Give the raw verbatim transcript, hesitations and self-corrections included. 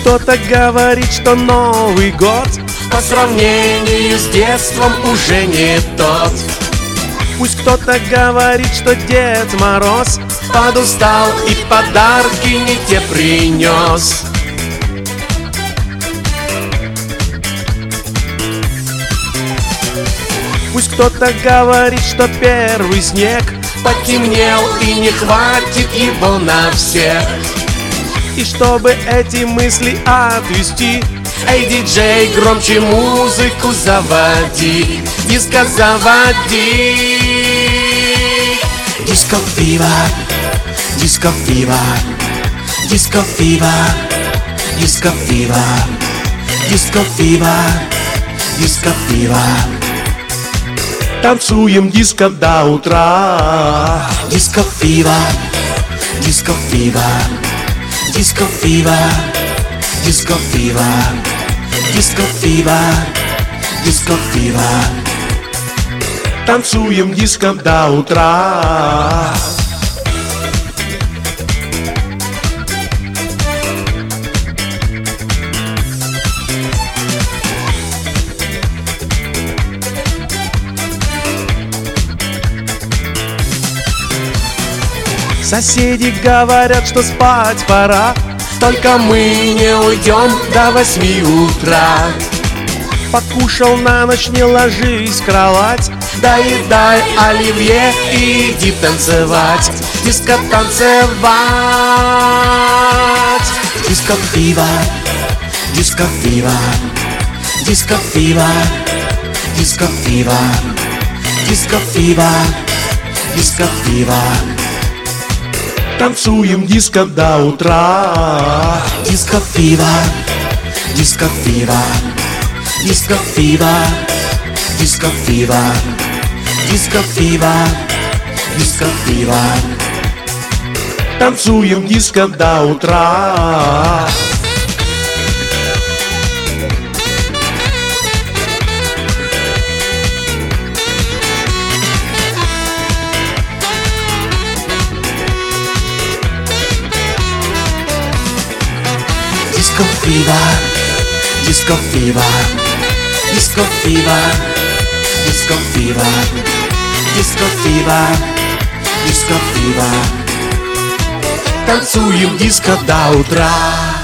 кто-то говорит, что Новый год по сравнению с детством уже не тот. Пусть кто-то говорит, что Дед Мороз подустал и подарки не те принес. Пусть кто-то говорит, что первый снег потемнел и не хватит его на всех. И чтобы эти мысли отвести, эй, диджей, громче музыку заводи, диско заводи. Диско фива, диско фива, диско фива, диско фива, диско фива, диско фива. Танцуем диско до утра. Диско фива, диско фива, диско фива, диско фива, диско фива, диско фива. Танцуем диско до утра. Соседи говорят, что спать пора, только мы не уйдем до восьми утра. Покушал на ночь, не ложись в кровать, доедай оливье и иди танцевать. Диско танцевать. Диско фива, диско фива, диско фива, диско фива, диско фива, диско фива. Танцуем диско до утра. Диско фива, диско фива, диско фива, диско фива, диско фива, диско фива. Танцуем диско до утра. Disco fever, disco fever, disco fever, disco fever, disco fever, disco fever. Танцуем диско до утра.